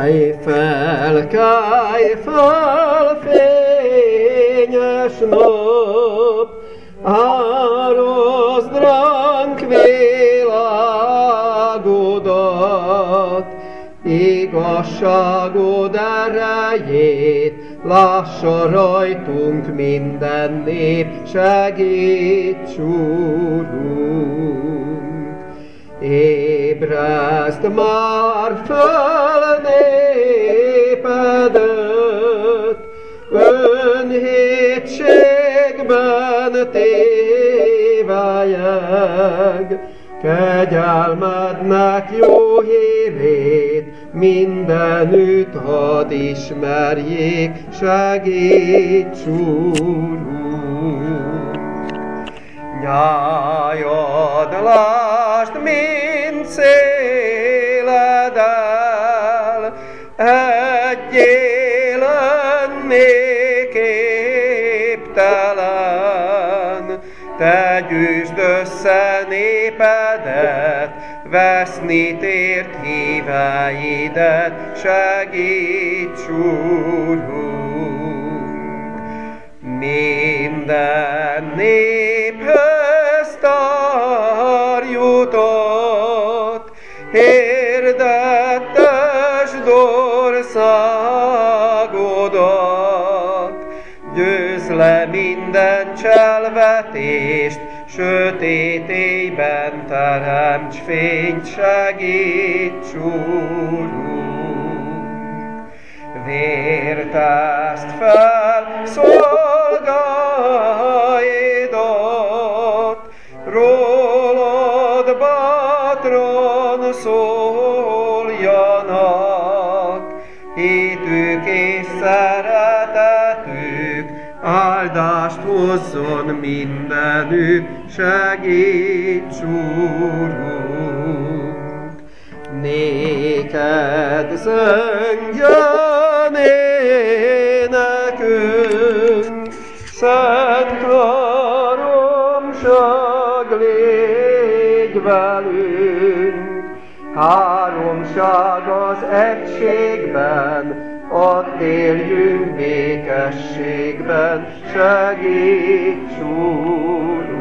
Kelj fel, fényes nap, áraszd ránk világodat, igazságod erejét, lássa rajtunk minden nép, segíts, Úrunk! Ébreszd már föl népedet, önhétségben tévelyeg, kegyelmednek jó hírét mindenütt hadd ismerjék, segíts, Úrunk! Nyájad lásd, mint széled el, egyé lennék képtelen. Te gyűjtsd össze népedet, veszni tért híveidet, segíts, Úrunk! Minden néphöz tarjutott, hirdettesd országodat, győzd le minden cselvetést, sötét éjben teremts fényt, segíts, Úrunk! Vértezd fel szolgáidat, rólad bátran szóljanak, hitük és szeretetük áldást hozzon mindenük, segíts, Úrunk! Néked zöngjön énekünk, szent háromság légy velünk. Háromság az egységben, ott éljünk békességben, segíts, Úrunk!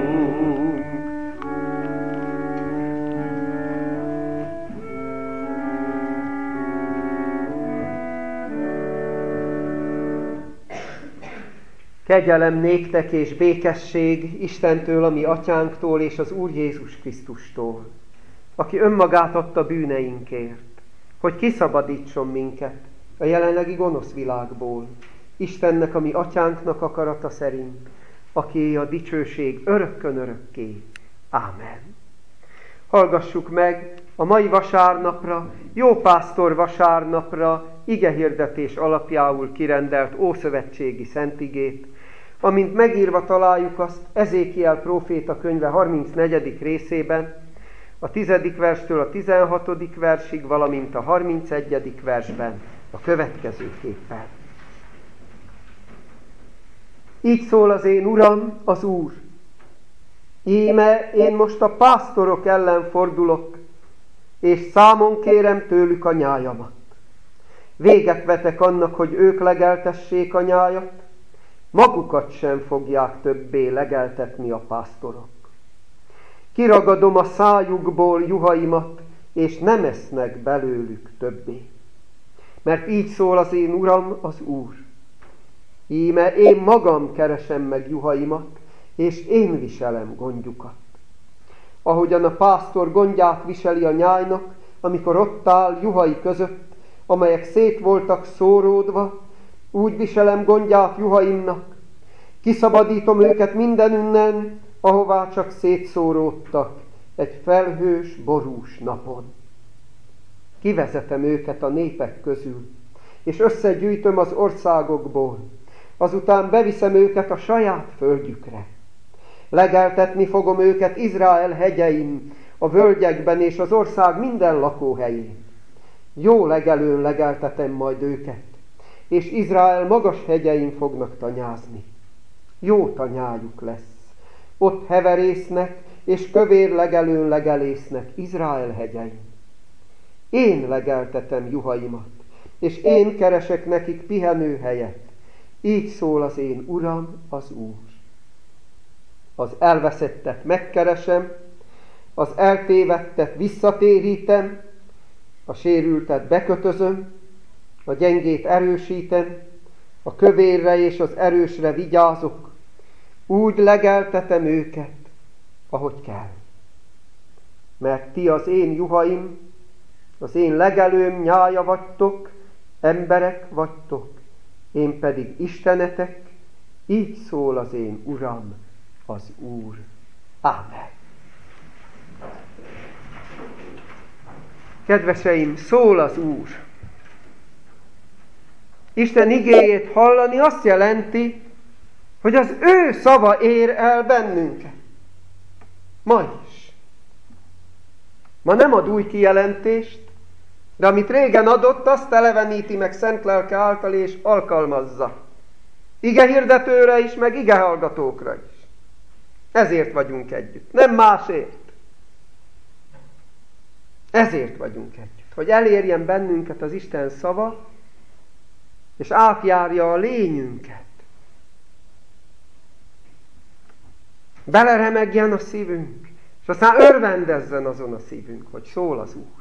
Kegyelem néktek és békesség Istentől, a mi atyánktól és az Úr Jézus Krisztustól, aki önmagát adta bűneinkért, hogy kiszabadítson minket a jelenlegi gonosz világból, Istennek, a mi atyánknak akarata szerint, aki a dicsőség örökkön örökké. Ámen. Hallgassuk meg a mai vasárnapra, jó pásztor vasárnapra igehirdetés alapjául kirendelt ószövetségi szentigét, amint megírva találjuk azt Ezékiel próféta könyve 34. részében, a 10. verstől a 16. versig, valamint a 31. versben a következőképpen. Így szól az én Uram, az Úr. Íme én most a pásztorok ellen fordulok, és számon kérem tőlük a nyájamat. Véget vetek annak, hogy ők legeltessék a nyájat, magukat sem fogják többé legeltetni a pásztorok. Kiragadom a szájukból juhaimat, és nem esznek belőlük többé. Mert így szól az én Uram, az Úr. Íme én magam keresem meg juhaimat, és én viselem gondjukat. Ahogyan a pásztor gondját viseli a nyájnak, amikor ott áll juhai között, amelyek szét voltak szóródva, úgy viselem gondját juhaimnak. Kiszabadítom őket mindenünnen, ahová csak szétszóródtak egy felhős, borús napon. Kivezetem őket a népek közül, és összegyűjtöm az országokból, azután beviszem őket a saját földjükre. Legeltetni fogom őket Izrael hegyein, a völgyekben és az ország minden lakóhelyén. Jó legelőn legeltetem majd őket, és Izrael magas hegyein fognak tanyázni. Jó tanyájuk lesz. Ott heverésznek, és kövér legelőn legelésznek Izrael hegyein. Én legeltetem juhaimat, és én keresek nekik pihenőhelyet. Így szól az én Uram, az Úr. Az elveszettet megkeresem, az eltévedtet visszatérítem, a sérültet bekötözöm, a gyengét erősítem, a kövérre és az erősre vigyázok, úgy legeltetem őket, ahogy kell. Mert ti az én juhaim, az én legelőm nyája vagytok, emberek vagytok, én pedig Istenetek, így szól az én Uram, az Úr. Ámen. Kedveseim, szól az Úr. Isten igéjét hallani azt jelenti, hogy az ő szava ér el bennünket. Ma is. Ma nem ad új kijelentést, de amit régen adott, azt eleveníti meg szent lelke által és alkalmazza. Igehirdetőre is, meg igehallgatókra is. Ezért vagyunk együtt, nem másért. Ezért vagyunk együtt, hogy elérjen bennünket az Isten szava, és átjárja a lényünket. Beleremegjen a szívünk, és aztán örvendezzen azon a szívünk, hogy szól az Úr.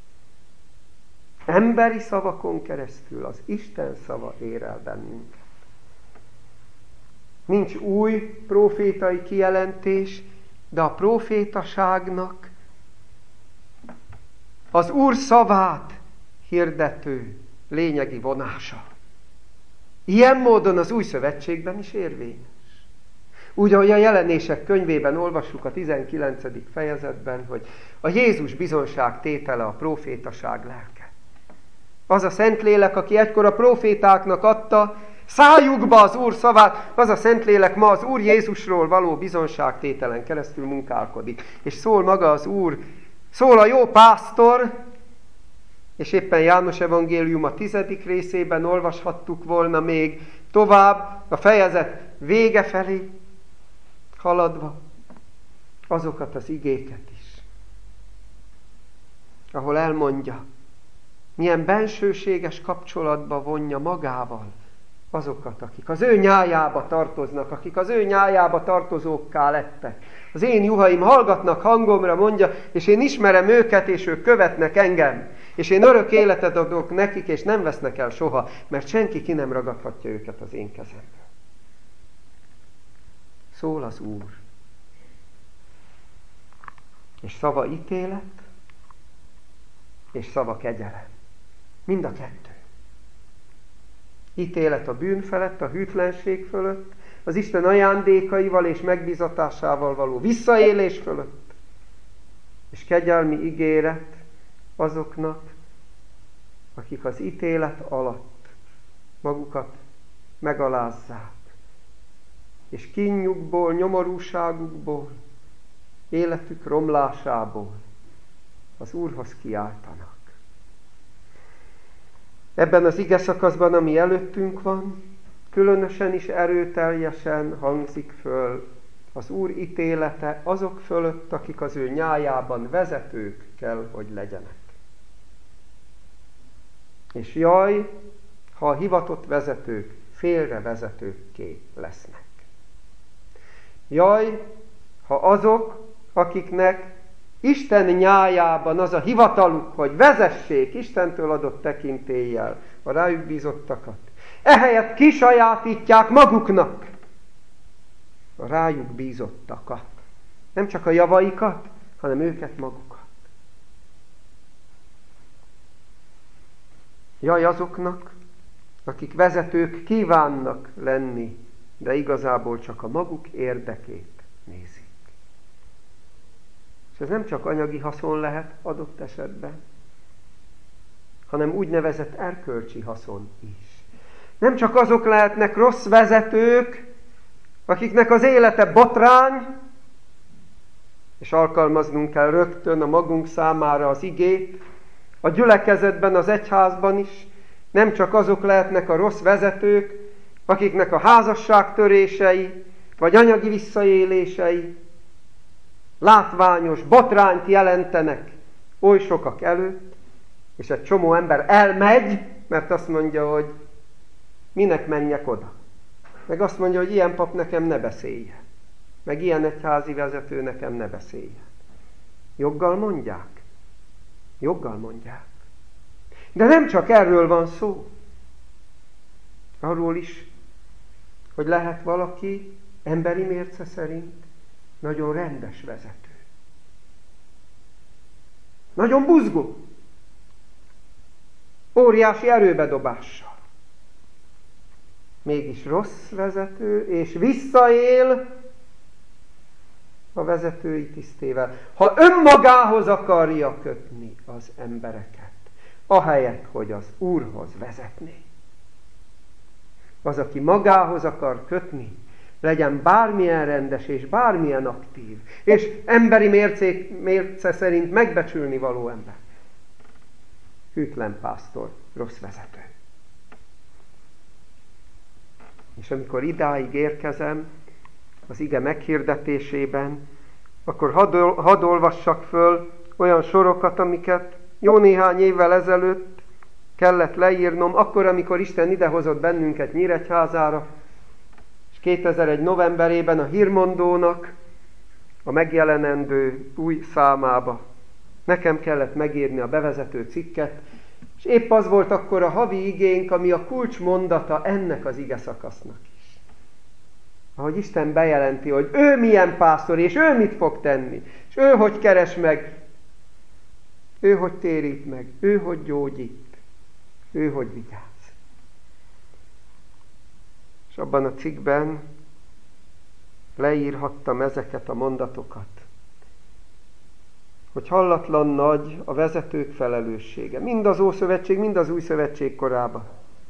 Emberi szavakon keresztül az Isten szava ér el bennünket. Nincs új prófétai kijelentés, de a prófétaságnak az Úr szavát hirdető lényegi vonása. Ilyen módon az Új Szövetségben is érvényes. Úgy, ahogy a Jelenések könyvében olvassuk a 19. fejezetben, hogy a Jézus bizonságtétele a prófétaság lelke. Az a Szentlélek, aki egykor a prófétáknak adta szájukba az Úr szavát, az a Szentlélek ma az Úr Jézusról való bizonságtételen keresztül munkálkodik. És szól maga az Úr, szól a jó pásztor, és éppen János evangélium a 10. részében olvashattuk volna még tovább, a fejezet vége felé haladva, azokat az igéket is, ahol elmondja, milyen bensőséges kapcsolatba vonja magával azokat, akik az ő nyájába tartoznak, akik az ő nyájába tartozókká lettek. Az én juhaim hallgatnak hangomra, mondja, és én ismerem őket, és ők követnek engem. És én örök életet adok nekik, és nem vesznek el soha, mert senki ki nem ragadhatja őket az én kezemből. Szól az Úr. És szava ítélet, és szava kegyelem. Mind a kettő. Ítélet a bűn felett, a hűtlenség fölött, az Isten ajándékaival és megbízatásával való visszaélés fölött, és kegyelmi ígéret azoknak, akik az ítélet alatt magukat megalázzák, és kínjukból, nyomorúságukból, életük romlásából az Úrhoz kiáltanak. Ebben az ige szakaszban, ami előttünk van, különösen is erőteljesen hangzik föl az Úr ítélete azok fölött, akik az ő nyájában vezetők kell, hogy legyenek. És jaj, ha a hivatott vezetők félrevezetőkké lesznek. Jaj, ha azok, akiknek Isten nyájában az a hivataluk, hogy vezessék Istentől adott tekintéllyel a rájuk bízottakat, ehelyett kisajátítják maguknak a rájuk bízottakat. Nem csak a javaikat, hanem őket magukat. Jaj azoknak, akik vezetők kívánnak lenni, de igazából csak a maguk érdekét nézik. És ez nem csak anyagi haszon lehet adott esetben, hanem úgynevezett erkölcsi haszon is. Nem csak azok lehetnek rossz vezetők, akiknek az élete botrány, és alkalmaznunk kell rögtön a magunk számára az igét, a gyülekezetben, az egyházban is, nem csak azok lehetnek a rossz vezetők, akiknek a házasságtörései, vagy anyagi visszaélései látványos botrányt jelentenek oly sokak előtt, És egy csomó ember elmegy, mert azt mondja, hogy minek menjek oda. Meg azt mondja, hogy ilyen pap nekem ne beszéljen. Meg ilyen egyházi vezető nekem ne beszéljen. Joggal mondják. Joggal mondják. De nem csak erről van szó. Arról is, hogy lehet valaki emberi mérce szerint nagyon rendes vezető. Nagyon buzgó. Óriási erőbedobással. Mégis rossz vezető, és visszaél a vezetői tisztével. Ha önmagához akarja kötni az embereket, ahelyett, hogy az Úrhoz vezetné. Az, aki magához akar kötni, legyen bármilyen rendes és bármilyen aktív, és emberi mérce szerint megbecsülni való ember. Hűtlen pásztor, rossz vezető. És amikor idáig érkezem, az ige meghirdetésében, akkor hadd olvassak föl olyan sorokat, amiket jó néhány évvel ezelőtt kellett leírnom, akkor, amikor Isten idehozott bennünket Nyíregyházára, és 2001 novemberében a Hírmondónak a megjelenendő új számába nekem kellett megírni a bevezető cikket, és épp az volt akkor a havi igénk, ami a kulcsmondata ennek az ige szakasznak is. Ahogy Isten bejelenti, hogy ő milyen pásztor, és ő mit fog tenni, és ő hogy keres meg, ő hogy térít meg, ő hogy gyógyít, ő hogy vigyáz. És abban a cikkben leírhattam ezeket a mondatokat, hogy hallatlan nagy a vezetők felelőssége. Mind az Ószövetség, mind az Új Szövetség korában.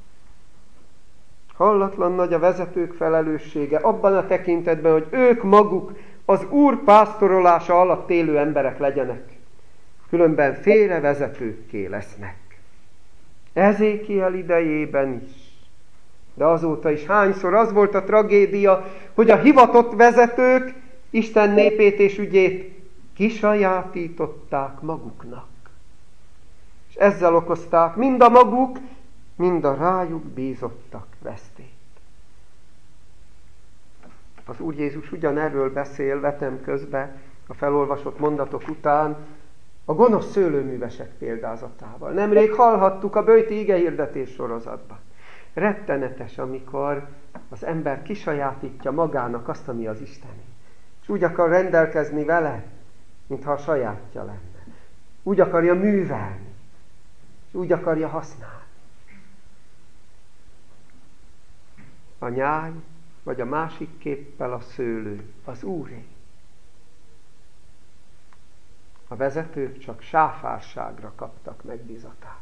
Hallatlan nagy a vezetők felelőssége abban a tekintetben, hogy ők maguk az Úr pásztorolása alatt élő emberek legyenek. Különben félrevezetőkké lesznek. Ezékiel idejében is. De azóta is hányszor az volt a tragédia, hogy a hivatott vezetők Isten népét és ügyét kisajátították maguknak. És ezzel okozták mind a maguk, mind a rájuk bízottak vesztét. Az Úr Jézus ugyanerről beszél vetem közbe a felolvasott mondatok után a gonosz szőlőművesek példázatával. Nemrég hallhattuk a böjti igehirdetés sorozatban. Rettenetes, amikor az ember kisajátítja magának azt, ami az Isteni. És úgy akar rendelkezni vele, mintha a sajátja lenne. Úgy akarja művelni. És úgy akarja használni. A nyáj, vagy a másik képpel a szőlő, az Úré. A vezetők csak sáfárságra kaptak megbízatást.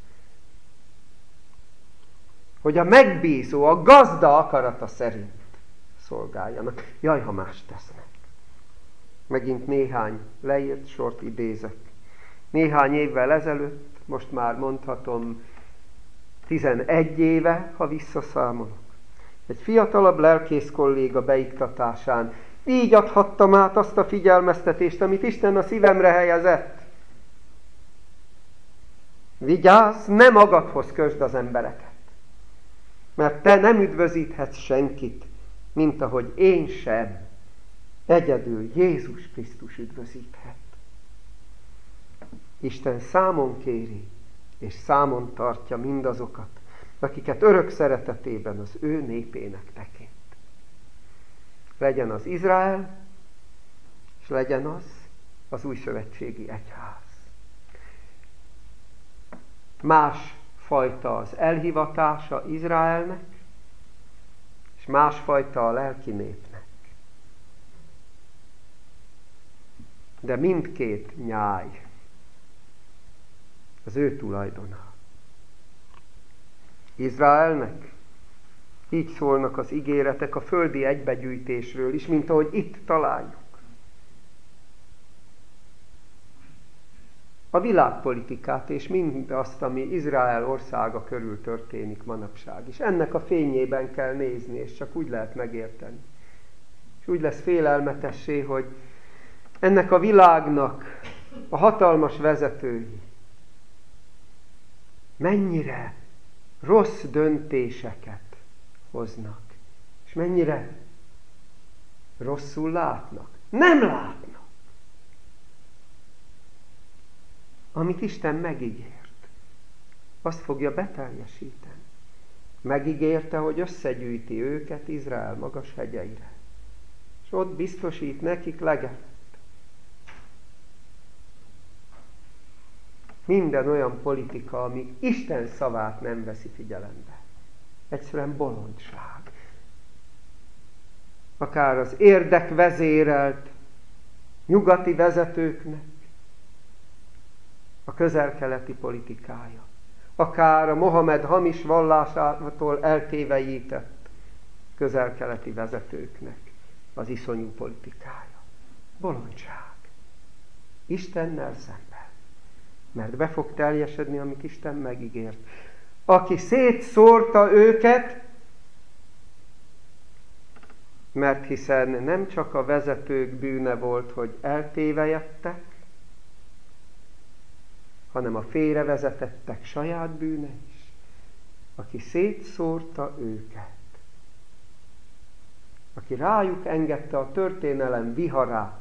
Hogy a megbízó, a gazda akarata szerint szolgáljanak. Jaj, ha más tesznek. Megint néhány leírt sort idézek. Néhány évvel ezelőtt, most már mondhatom 11 éve, ha visszaszámolok, egy fiatalabb lelkész kolléga beiktatásán így adhattam át azt a figyelmeztetést, amit Isten a szívemre helyezett. Vigyázz, ne magadhoz kösd az embereket, mert te nem üdvözíthetsz senkit, mint ahogy én sem. Egyedül Jézus Krisztus üdvözíthet. Isten számon kéri, és számon tartja mindazokat, akiket örök szeretetében az ő népének tekint. Legyen az Izrael, és legyen az újszövetségi egyház. Más fajta az elhivatása Izraelnek, és másfajta a lelki népnek. De mindkét nyáj az ő tulajdona. Izraelnek így szólnak az ígéretek a földi egybegyűjtésről is, mint ahogy itt találjuk. A világpolitikát és mindazt, ami Izrael országa körül történik manapság is. Ennek a fényében kell nézni, és csak úgy lehet megérteni. És úgy lesz félelmetessé, hogy ennek a világnak a hatalmas vezetői mennyire rossz döntéseket hoznak, és mennyire rosszul látnak. Nem látnak, amit Isten megígért. Azt fogja beteljesíteni. Megígérte, hogy összegyűjti őket Izrael magas hegyeire. És ott biztosít nekik legelet. Minden olyan politika, ami Isten szavát nem veszi figyelembe. Egyszerűen bolondság. Akár az érdekvezérelt nyugati vezetőknek a közel-keleti politikája. Akár a Mohamed hamis vallásától eltévejített közel-keleti vezetőknek az iszonyú politikája. Bolondság. Istennel szemben. Mert be fog teljesedni, amit Isten megígért. Aki szétszórta őket, mert hiszen nem csak a vezetők bűne volt, hogy eltévejettek, hanem a félrevezetettek saját bűne is. Aki szétszórta őket. Aki rájuk engedte a történelem viharát,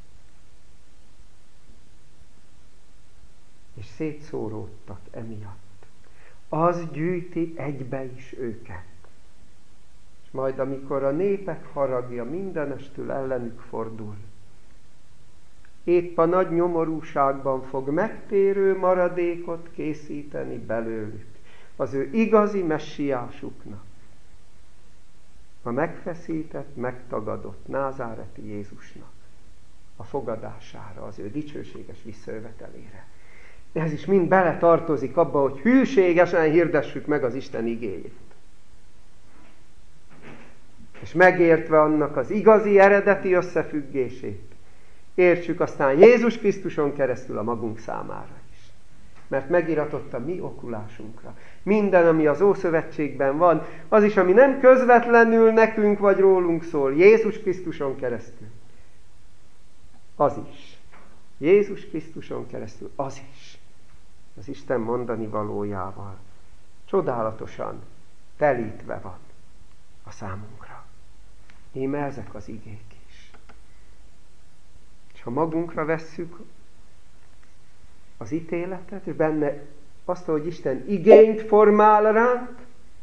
és szétszóródtak emiatt. Az gyűjti egybe is őket. És majd amikor a népek haragja mindenestül ellenük fordul, épp a nagy nyomorúságban fog megtérő maradékot készíteni belőlük, az ő igazi messiásuknak, a megfeszített, megtagadott názáreti Jézusnak a fogadására, az ő dicsőséges visszajövetelére. Ez is mind beletartozik abba, hogy hűségesen hirdessük meg az Isten igéjét. És megértve annak az igazi, eredeti összefüggését, értsük aztán Jézus Krisztuson keresztül a magunk számára is. Mert megiratott a mi okulásunkra. Minden, ami az Ószövetségben van, az is, ami nem közvetlenül nekünk vagy rólunk szól, Jézus Krisztuson keresztül. Az is. Jézus Krisztuson keresztül, az is. Az Isten mondani valójával csodálatosan telítve van a számunkra. Íme ezek az igék is. És ha magunkra vesszük az ítéletet, és benne azt, hogy Isten igényt formál ránk,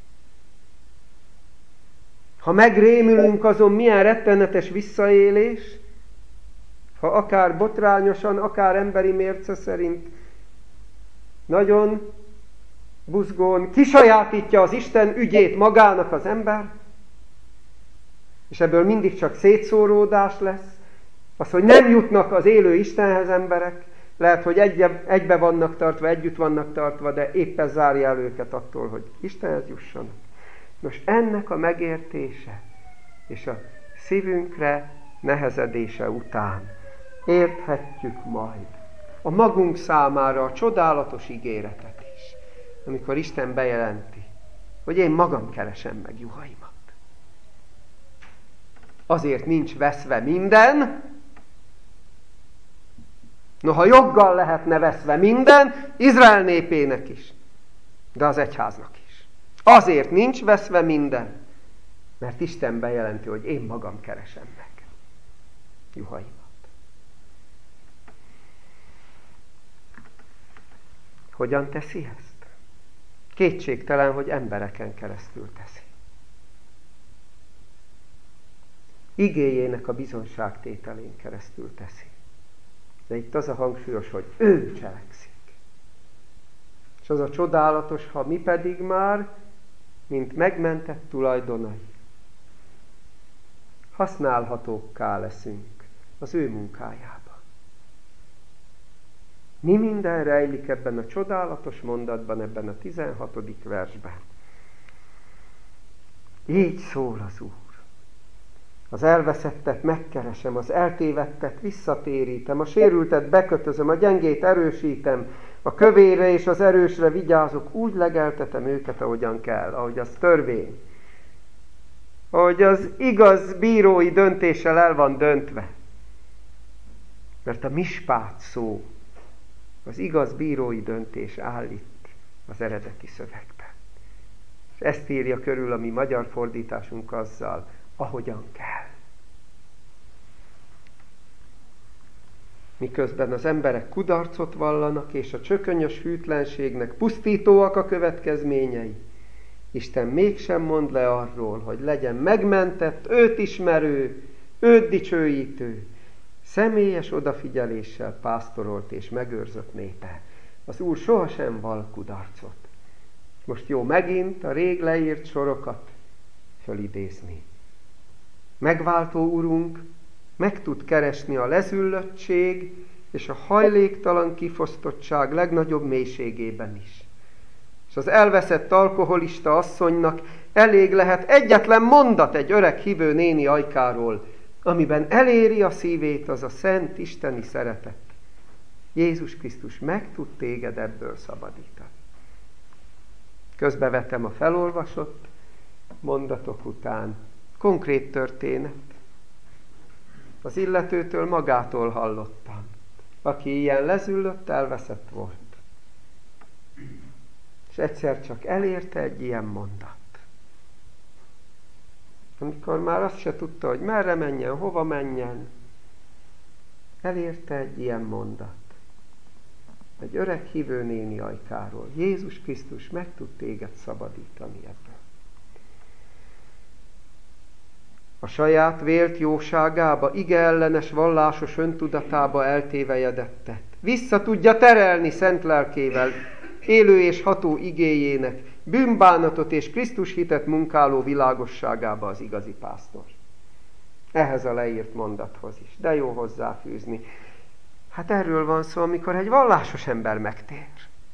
ha megrémülünk azon, milyen rettenetes visszaélés, ha akár botrányosan, akár emberi mérce szerint nagyon buzgón kisajátítja az Isten ügyét magának az ember, és ebből mindig csak szétszóródás lesz, az, hogy nem jutnak az élő Istenhez emberek, lehet, hogy egybe vannak tartva, együtt vannak tartva, de éppen zárja el őket attól, hogy Istenhez jussanak. Nos, ennek a megértése és a szívünkre nehezedése után érthetjük majd a magunk számára a csodálatos ígéretet is, amikor Isten bejelenti, hogy én magam keresem meg juhaimat. Azért nincs veszve minden, noha joggal lehetne veszve minden, Izrael népének is, de az egyháznak is. Azért nincs veszve minden, mert Isten bejelenti, hogy én magam keresem meg juhaimat. Hogyan teszi ezt? Kétségtelen, hogy embereken keresztül teszi. Igéjének a bizonságtételén keresztül teszi. De itt az a hangsúlyos, hogy ő cselekszik. És az a csodálatos, ha mi pedig már, mint megmentett tulajdonai, használhatókká leszünk az ő munkájában. Mi minden rejlik ebben a csodálatos mondatban, ebben a 16. versben. Így szól az Úr. Az elveszettet megkeresem, az eltévedtet visszatérítem, a sérültet bekötözöm, a gyengét erősítem, a kövére és az erősre vigyázok, úgy legeltetem őket, ahogyan kell, ahogy az törvény. Ahogy az igaz bírói döntéssel el van döntve. Mert a mispát szó, az igaz bírói döntés áll itt az eredeti szövegben. És ezt írja körül a mi magyar fordításunk azzal, ahogyan kell. Miközben az emberek kudarcot vallanak, és a csökönyös hűtlenségnek pusztítóak a következményei, Isten mégsem mond le arról, hogy legyen megmentett, őt ismerő, őt dicsőítő, személyes odafigyeléssel pásztorolt és megőrzött népe. Az Úr sohasem vall kudarcot. Most jó megint a rég leírt sorokat fölidézni. Megváltó Urunk meg tud keresni a lezüllöttség és a hajléktalan kifosztottság legnagyobb mélységében is. És az elveszett alkoholista asszonynak elég lehet egyetlen mondat egy öreg hívő néni ajkáról, amiben eléri a szívét az a szent isteni szeretet. Jézus Krisztus meg tud téged ebből szabadítani. Közbevetem a felolvasott mondatok után. Konkrét történet. Az illetőtől magától hallottam, aki ilyen lezüllött, elveszett volt. És egyszer csak elérte egy ilyen mondat. Amikor már azt se tudta, hogy merre menjen, hova menjen, elérte egy ilyen mondat. Egy öreg hívő néni ajkáról. Jézus Krisztus meg tud téged szabadítani ebből. A saját vélt jóságába, igeellenes vallásos öntudatába eltévejedettet vissza tudja terelni szent lelkével, élő és ható igéjének, bűnbánatot és Krisztus hitet munkáló világosságába az igazi pásztor. Ehhez a leírt mondathoz is. De jó hozzáfűzni. Hát erről van szó, amikor egy vallásos ember megtér.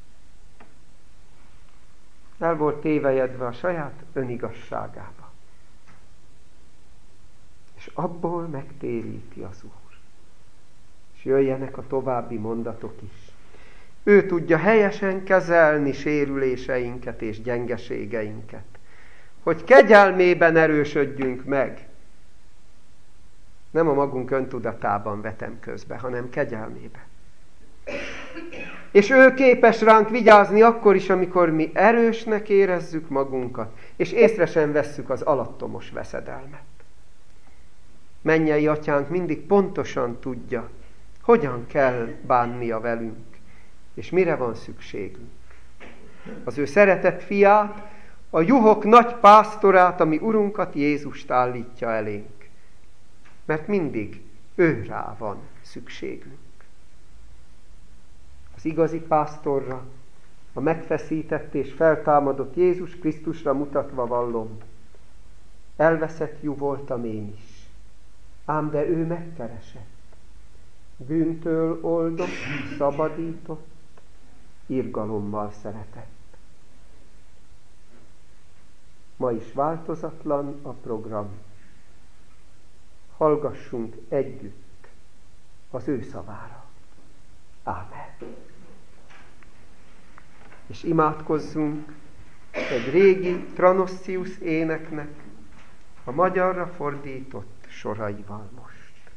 El volt tévejedve a saját önigazságába. És abból megtéríti az Úr. És jöjjenek a további mondatok is. Ő tudja helyesen kezelni sérüléseinket és gyengeségeinket, hogy kegyelmében erősödjünk meg. Nem a magunk öntudatában vetem közbe, hanem kegyelmében. És ő képes ránk vigyázni akkor is, amikor mi erősnek érezzük magunkat, és észre sem vesszük az alattomos veszedelmet. Mennyei Atyánk mindig pontosan tudja, hogyan kell bánnia velünk, és mire van szükségünk. Az ő szeretett fiát, a juhok nagy pásztorát, ami Urunkat, Jézust állítja elénk. Mert mindig ő rá van szükségünk. Az igazi pásztorra, a megfeszített és feltámadott Jézus Krisztusra mutatva vallom. Elveszett juh voltam én is, ám de ő megkeresett. Bűntől oldott, szabadított, irgalommal szeretett. Ma is változatlan a program. Hallgassunk együtt az ő szavára. Ámen. És imádkozzunk egy régi Tranossius éneknek a magyarra fordított soraival most.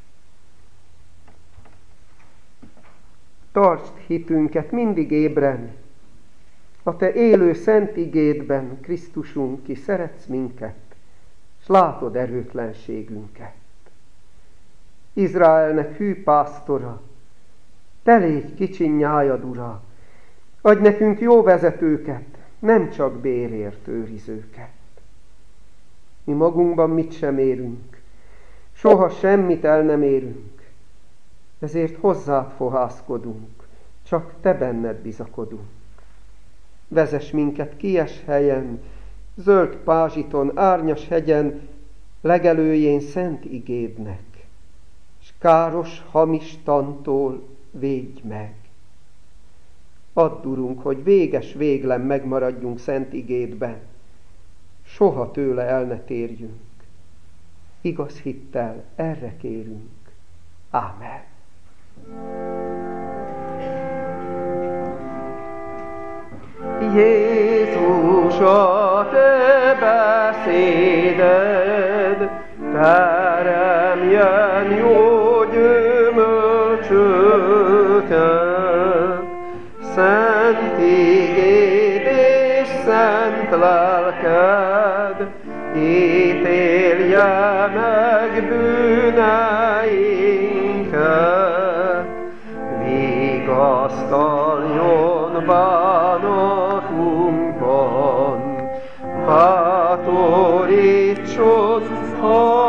Tartsd hitünket mindig ébren, a te élő szent igédben, Krisztusunk, ki szeretsz minket, s látod erőtlenségünket. Izraelnek hű pásztora, te légy kicsin nyájad, Ura, adj nekünk jó vezetőket, nem csak bérért őrizőket. Mi magunkban mit sem érünk, soha semmit el nem érünk, ezért hozzád fohászkodunk, csak te benned bizakodunk. Vezess minket kies helyen, zöld pázsiton, árnyas hegyen, legelőjén szent igédnek, s káros, hamis tantól védj meg. Add, Urunk, hogy véges véglen megmaradjunk szent igédben, soha tőle el ne térjünk. Igaz hittel erre kérünk. Ámen. Jézus, a te beszéded teremjen jó gyümölcsöket, szent igéd szent lelked, ítélje meg bűneinket, vigasztaljon bánatunkban, bátorítson